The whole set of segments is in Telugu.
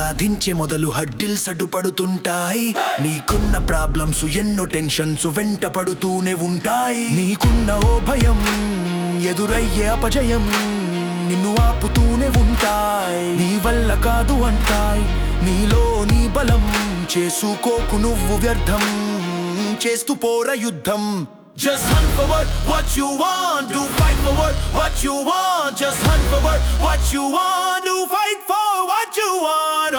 సాధించే మొదలు హడ్డిల్స్ అడ్డుపడుతుంటాయి. నీకున్న ప్రాబ్లమ్స్ ఎన్నో టెన్షన్స్ వెంట పడుతూనే ఉంటాయి. నీకున్న ఓ భయం ఎదురయ్యే అపజయం నిన్ను ఆపుతూనే ఉంటాయి. నీ వల్ల కాదు అంటాయి, నీలో నీ బలం చేసుకోకు నువ్వు వ్యర్థం, చేస్తూ పోర యుద్ధం. Just hunt for what you want, do fight for what you want. Just hunt for what you want, do fight for what you want.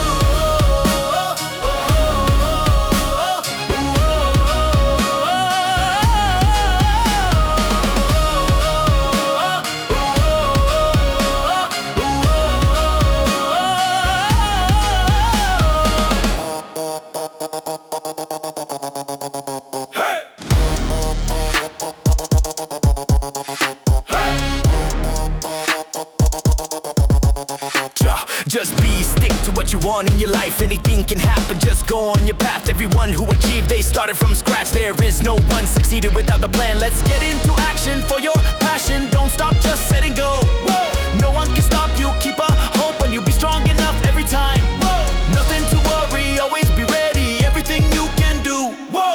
Just be, stick to what you want in your life. Anything can happen, just go on your path. Everyone who achieved, they started from scratch. There is no one succeeded without a plan. Let's get into action for your passion. Don't stop, just set and go. Whoa. No one can stop you, keep a hope and you'll be strong enough every time. Whoa. Nothing to worry, always be ready. Everything you can do. Whoa.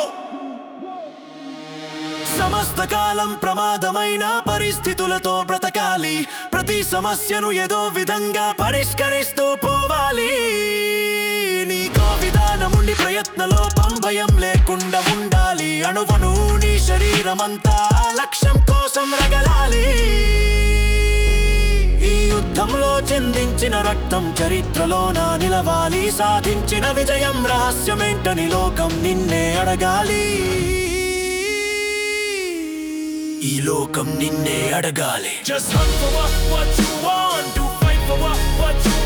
సమస్త కాలం ప్రమాదమైన పరిస్థితులతో బ్రతకాలి. ప్రతి సమస్యను ఏదో విధంగా పరిష్కరిస్తూ పోవాలి. నీకో విధానముండి ప్రయత్నలోపం భయం లేకుండా ఉండాలి. అణువణు నీ శరీరమంతా లక్ష్యం కోసం రగలాలి. ఈ యుద్ధంలో చెందించిన రక్తం చరిత్రలోన నిలవాలి. సాధించిన విజయం రహస్యమేంటని లోకం నిన్నే అడగాలి. ఈ లోకం నిన్నే అడగాలి. Just hunt for what you want, do fight for what you